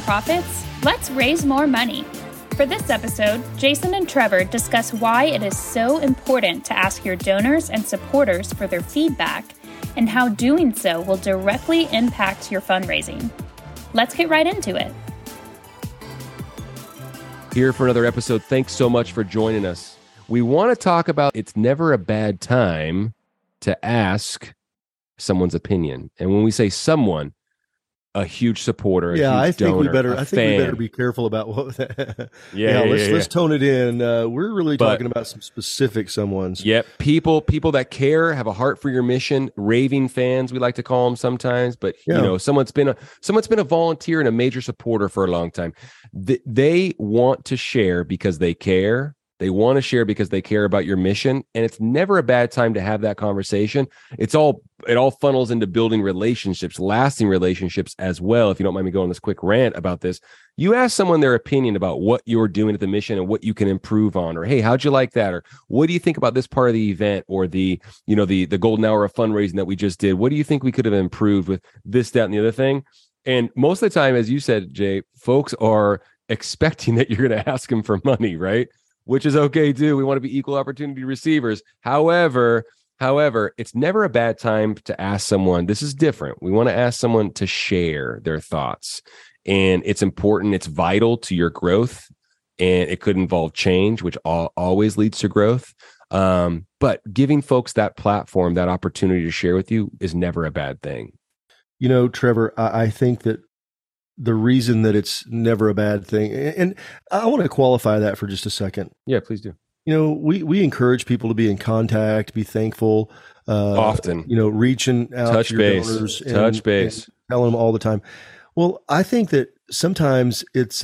profits, let's raise more money. For this episode, Jason and Trevor discuss why it is so important to ask your donors and supporters for their feedback and how doing so will directly impact your fundraising. Let's get right into it. Here for another episode. Thanks so much for joining us. We want to talk about it's never a bad time to ask someone's opinion. And when we say someone, a huge supporter, I think we donor, better be careful about what. Let's tone it in. We're really talking about some specific someones. Yep, people that care, have a heart for your mission, raving fans we like to call them sometimes. But you know, someone's been a volunteer and a major supporter for a long time. They want to share because they care. They want to share because they care about your mission, and it's never a bad time to have that conversation. It all funnels into building relationships, lasting relationships as well. If you don't mind me going on this quick rant about this, you ask someone their opinion about what you're doing at the mission and what you can improve on, or hey, how'd you like that, or what do you think about this part of the event, or the golden hour of fundraising that we just did? What do you think we could have improved with this, that, and the other thing? And most of the time, as you said, Jay, folks are expecting that you're going to ask them for money, right? Which is okay too. We want to be equal opportunity receivers. However, it's never a bad time to ask someone. This is different. We want to ask someone to share their thoughts. And it's important. It's vital to your growth. And it could involve change, which always leads to growth. But giving folks that platform, that opportunity to share with you is never a bad thing. You know, Trevor, I think that the reason that it's never a bad thing, and I want to qualify that for just a second. Yeah, please do. You know, we encourage people to be in contact, be thankful, often. You know, reaching out to your donors, touch base, and telling them all the time. Well, I think that sometimes it's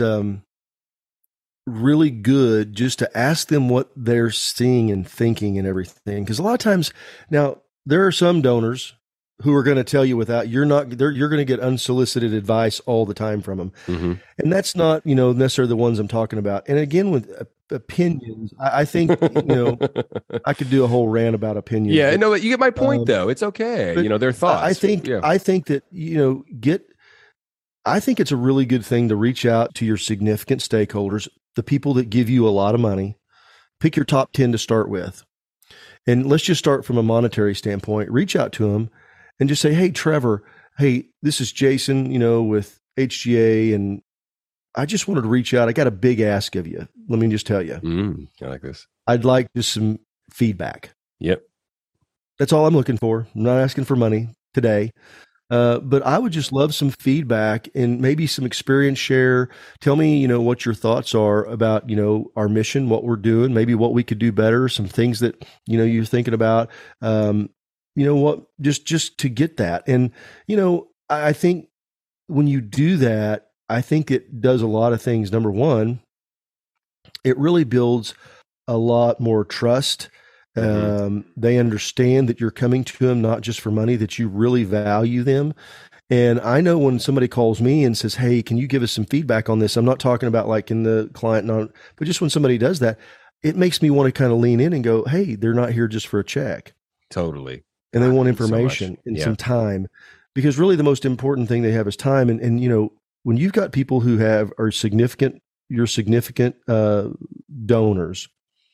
really good just to ask them what they're seeing and thinking and everything, because a lot of times now there are some donors who are going to tell you you're going to get unsolicited advice all the time from them. Mm-hmm. And that's not, necessarily the ones I'm talking about. And again, with opinions, I think, I could do a whole rant about opinions. Yeah. No, you get my point though. It's okay. Their thoughts. I think that, I think it's a really good thing to reach out to your significant stakeholders, the people that give you a lot of money. Pick your top 10 to start with. And let's just start from a monetary standpoint. Reach out to them and just say, hey, Trevor, hey, this is Jason, with HGA, and I just wanted to reach out. I got a big ask of you. Let me just tell you. I like this. I'd like just some feedback. Yep. That's all I'm looking for. I'm not asking for money today. But I would just love some feedback and maybe some experience share. Tell me, what your thoughts are about, our mission, what we're doing, maybe what we could do better, some things that, you're thinking about. Just to get that. And, I think when you do that, I think it does a lot of things. Number one, it really builds a lot more trust. They understand that you're coming to them, not just for money, that you really value them. And I know when somebody calls me and says, hey, can you give us some feedback on this? I'm not talking about like in the client, but just when somebody does that, it makes me want to kind of lean in and go, hey, they're not here just for a check. Totally. And they want information and some time, because really the most important thing they have is time. And when you've got people who are significant donors,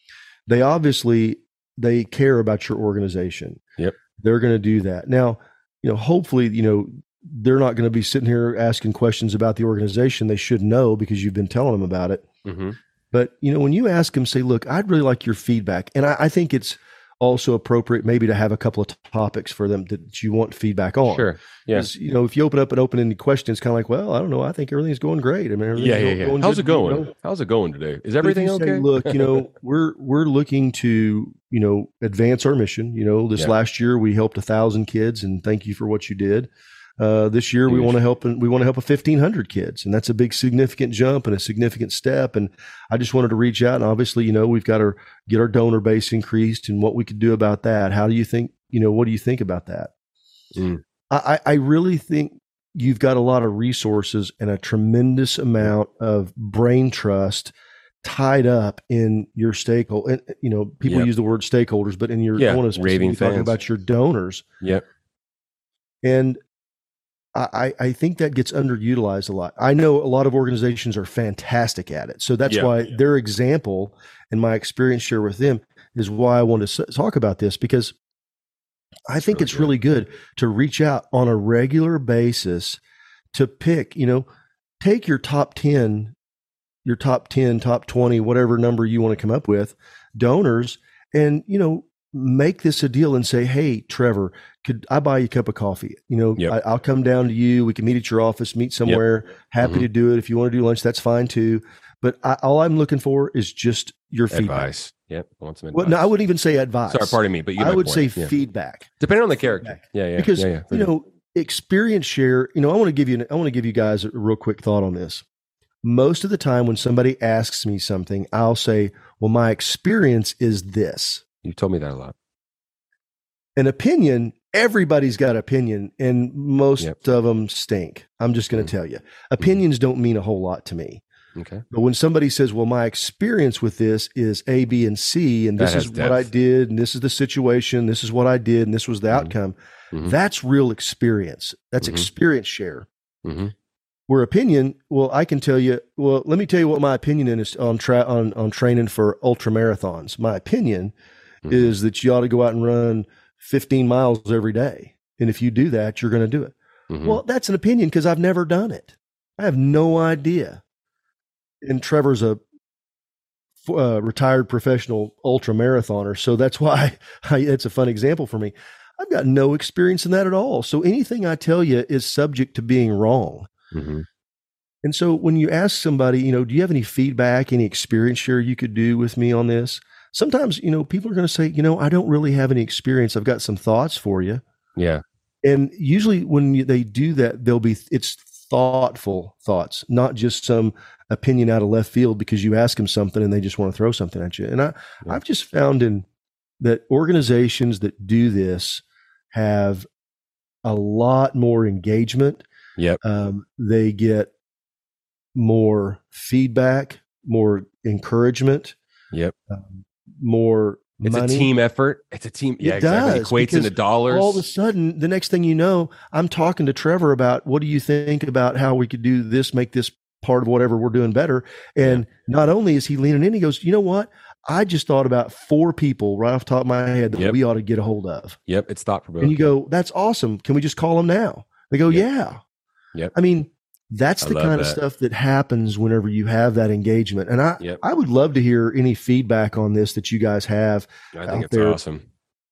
they care about your organization. Yep. They're going to do that. Now, hopefully, they're not going to be sitting here asking questions about the organization. They should know because you've been telling them about it. Mm-hmm. But, when you ask them, say, look, I'd really like your feedback. And I think it's also appropriate maybe to have a couple of topics for them that you want feedback on. Sure. Yeah. If you open up an open-ended question, it's kind of like, well, I don't know. I think everything's going great. I mean, going How's it going? How's it going today? Is everything okay? Say, look, we're looking to, advance our mission. This last year we helped 1,000 kids, and thank you for what you did. This year we want to help 1,500 kids, and that's a big significant jump and a significant step. And I just wanted to reach out, and obviously, we've got to get our donor base increased and what we could do about that. How do you think, what do you think about that? I really think you've got a lot of resources and a tremendous amount of brain trust tied up in your stakeholder. And, people use the word stakeholders, but in your, I want to specifically talk about your donors. Yep. And I think that gets underutilized a lot. I know a lot of organizations are fantastic at it. So that's why their example and my experience share with them is why I want to talk about this, because I think it's really good to reach out on a regular basis to pick, take your top 10, top 20, whatever number you want to come up with, donors, and, make this a deal and say, hey, Trevor, could I buy you a cup of coffee? I'll come down to you. We can meet at your office, meet somewhere. Happy to do it. If you want to do lunch, that's fine too. But all I'm looking for is just your advice. Feedback. Yep. I want some advice. Well, no, I wouldn't even say advice. Sorry, pardon me, but I would say feedback. Depending on the character. Yeah. Because, experience share, I want to give you guys a real quick thought on this. Most of the time when somebody asks me something, I'll say, well, my experience is this. You told me that a lot. An opinion, everybody's got opinion, and most of them stink. I'm just going to tell you. Opinions don't mean a whole lot to me. Okay. But when somebody says, well, my experience with this is A, B, and C, and this is what I did, and this is the situation, this is what I did, and this was the outcome, that's real experience. That's experience share. Where opinion, well, I can tell you, well, let me tell you what my opinion is on training for ultra marathons. My opinion is that you ought to go out and run 15 miles every day. And if you do that, you're going to do it. Well, that's an opinion because I've never done it. I have no idea. And Trevor's a retired professional ultra marathoner. So that's why it's a fun example for me. I've got no experience in that at all. So anything I tell you is subject to being wrong. And so when you ask somebody, do you have any feedback, any experience share you could do with me on this? Sometimes, people are going to say, I don't really have any experience. I've got some thoughts for you. Yeah. And usually when they do that, it's thoughtful thoughts, not just some opinion out of left field because you ask them something and they just want to throw something at you. And I've just found that organizations that do this have a lot more engagement. Yep. They get more feedback, more encouragement. Yep. More it's money. A team effort. It's a team. Yeah, exactly. It equates into dollars. All of a sudden, the next thing you know, I'm talking to Trevor about what do you think about how we could do this, make this part of whatever we're doing better. And not only is he leaning in, he goes, you know what? I just thought about 4 people right off the top of my head that we ought to get a hold of. Yep. It's thought provoking. And you go, that's awesome. Can we just call them now? They go, yeah. Yep. I mean, that's the kind of stuff that happens whenever you have that engagement. And I would love to hear any feedback on this that you guys have. I think it's awesome.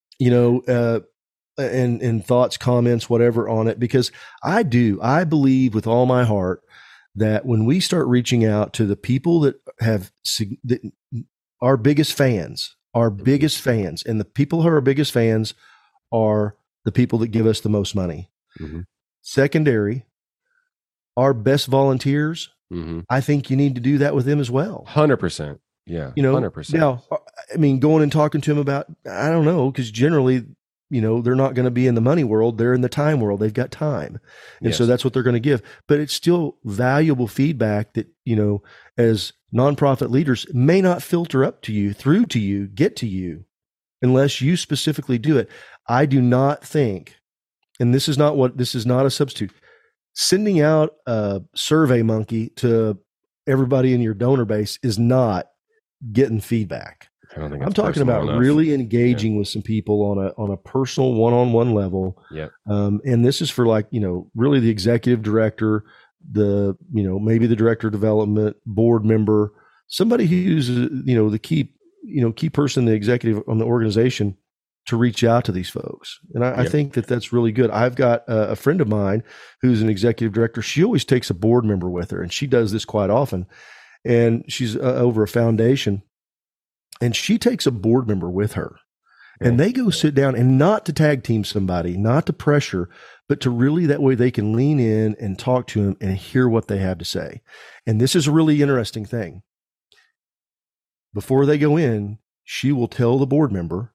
And thoughts, comments, whatever on it, because I believe with all my heart that when we start reaching out to the people that have our biggest fans, and the people who are our biggest fans are the people that give us the most money. Secondary, our best volunteers, I think you need to do that with them as well. 100%. Yeah. 100%. Now, I mean, going and talking to them about, I don't know, because generally, they're not going to be in the money world. They're in the time world. They've got time. And so that's what they're going to give. But it's still valuable feedback that, as nonprofit leaders may not filter up to you, through to you, get to you, unless you specifically do it. I do not think, and this is not a substitute, sending out a Survey Monkey to everybody in your donor base is not getting feedback. I'm talking about really engaging with some people on a personal one-on-one level. Yeah. And this is for really the executive director, maybe the director of development, board member, somebody who's, the key person, the executive on the organization, to reach out to these folks. And I think that that's really good. I've got a friend of mine who's an executive director. She always takes a board member with her, and she does this quite often. And she's over a foundation, and she takes a board member with her, and they go sit down, and not to tag team somebody, not to pressure, but to really, that way they can lean in and talk to them and hear what they have to say. And this is a really interesting thing. Before they go in, she will tell the board member,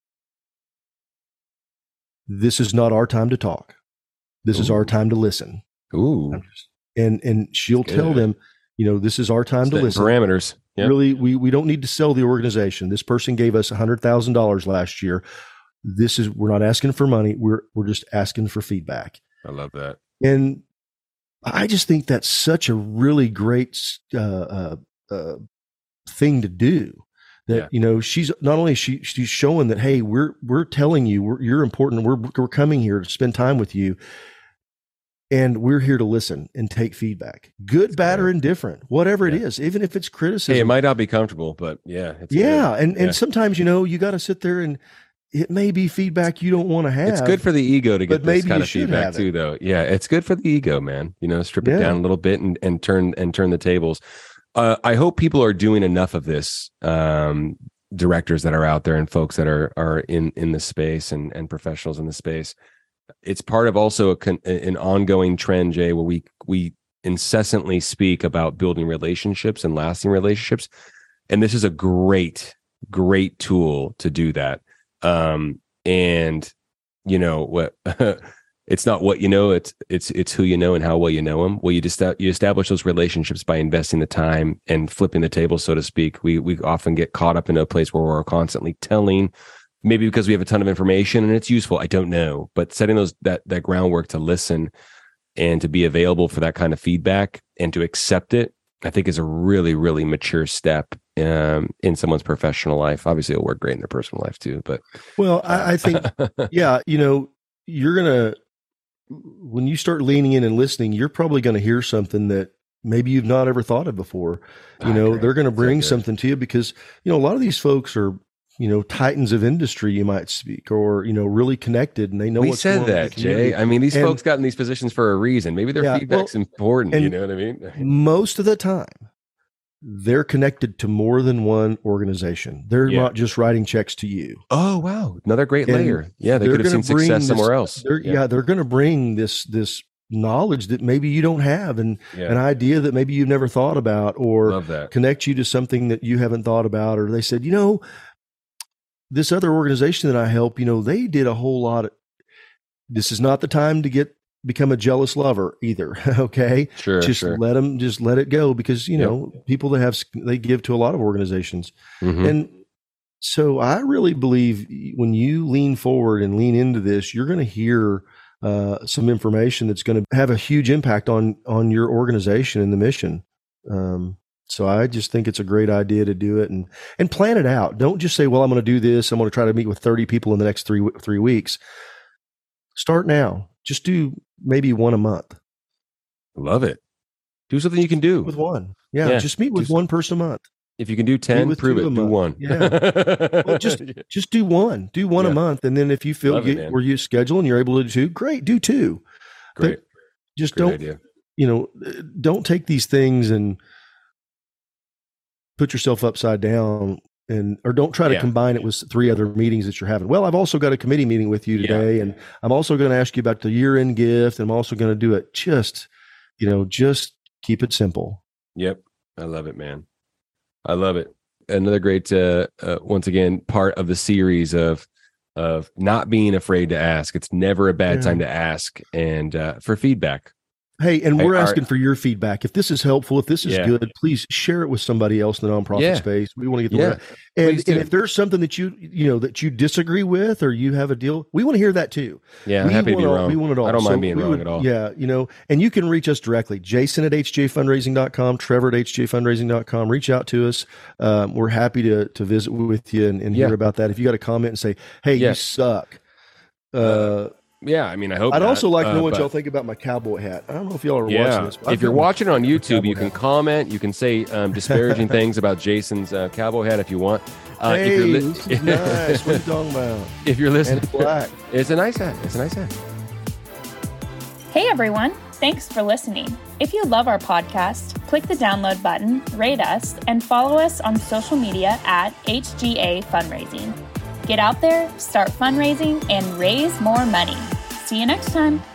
this is not our time to talk. This is our time to listen. Ooh. And she'll tell them, this is our time to listen. Parameters. Yep. Really, we don't need to sell the organization. This person gave us $100,000 last year. We're not asking for money. We're just asking for feedback. I love that. And I just think that's such a really great thing to do. That, you know, she's not only she's showing that, hey, we're telling you you're important. We're coming here to spend time with you, and we're here to listen and take feedback, good, bad, or indifferent, whatever it is, even if it's criticism. Hey, it might not be comfortable, but it's good. And sometimes, you know, you got to sit there and it may be feedback you don't want to have. It's good for the ego to get this kind of feedback too, though. Yeah, it's good for the ego, man. You know, strip it down a little bit and turn the tables. I hope people are doing enough of this, directors that are out there and folks that are in the space and professionals in the space. It's part of also an ongoing trend, Jay, where we incessantly speak about building relationships and lasting relationships. And this is a great tool to do that. And you know what, it's not what you know, it's who you know and how well you know them. Well, you establish those relationships by investing the time and flipping the table, so to speak. We often get caught up in a place where we're constantly telling, maybe because we have a ton of information and it's useful. I don't know, but setting that groundwork to listen and to be available for that kind of feedback and to accept it, I think is a really, really mature step in someone's professional life. Obviously, it'll work great in their personal life too. But I think, you know, you're gonna, when you start leaning in and listening, you're probably going to hear something that maybe you've not ever thought of before. You know, they're going to bring something to you because, you know, a lot of these folks are, you know, titans of industry, you might speak, or, you know, really connected, and they know what's going on. We said that, Jay. I mean, these folks got in these positions for a reason. Maybe their feedback's important. You know what I mean? Most of the time, they're connected to more than one organization. They're not just writing checks to you. Oh, wow. Another great layer. Yeah, they could have seen success somewhere else. They're going to bring this knowledge that maybe you don't have, and an idea that maybe you've never thought about, or connect you to something that you haven't thought about. Or they said, you know, this other organization that I help, you know, they did a whole lot. This is not the time to become a jealous lover either. Okay. Sure. Let it go, because, you know, people they give to a lot of organizations. Mm-hmm. And so I really believe when you lean forward and lean into this, you're going to hear some information that's going to have a huge impact on your organization and the mission. So I just think it's a great idea to do it and plan it out. Don't just say, well, I'm going to do this. I'm going to try to meet with 30 people in the next three weeks. Start now. Just do maybe one a month. Love it. Do something you can do with one. Yeah. Just meet with one person a month. If you can do 10, prove it. Do one. Yeah. Well, just do one. Do one a month. And then if you feel where you schedule and you're able to do two, great, do two. Great. But just don't, idea. You know, don't take these things and put yourself upside down, or don't try to combine it with 3 other meetings that you're having. Well, I've also got a committee meeting with you today, and I'm also going to ask you about the year-end gift, and I'm also going to do it. Just keep it simple. Yep. I love it, man. I love it. Another great, once again, part of the series of not being afraid to ask. It's never a bad time to ask, and for feedback. Hey, and we're asking for your feedback. If this is helpful, if this is good, please share it with somebody else in the nonprofit space. We want to get the word out. And if there's something that that you disagree with, or you have a deal, we want to hear that too. Yeah, I'm happy to be wrong. We want it all. I don't mind being wrong at all. Yeah, and you can reach us directly. Jason at hjfundraising.com, Trevor at hjfundraising.com. Reach out to us. We're happy to visit with you and hear about that. If you got a comment and say, hey, you suck. Yeah, I mean, I hope. I'd also like to know what y'all think about my cowboy hat. I don't know if y'all are watching this. If you're watching it on YouTube, you can comment. You can say disparaging things about Jason's cowboy hat if you want. Hey, this is nice. What are you talking about? If you're listening, and black. It's a nice hat. It's a nice hat. Hey, everyone. Thanks for listening. If you love our podcast, click the download button, rate us, and follow us on social media at HGA Fundraising. Get out there, start fundraising, and raise more money. See you next time.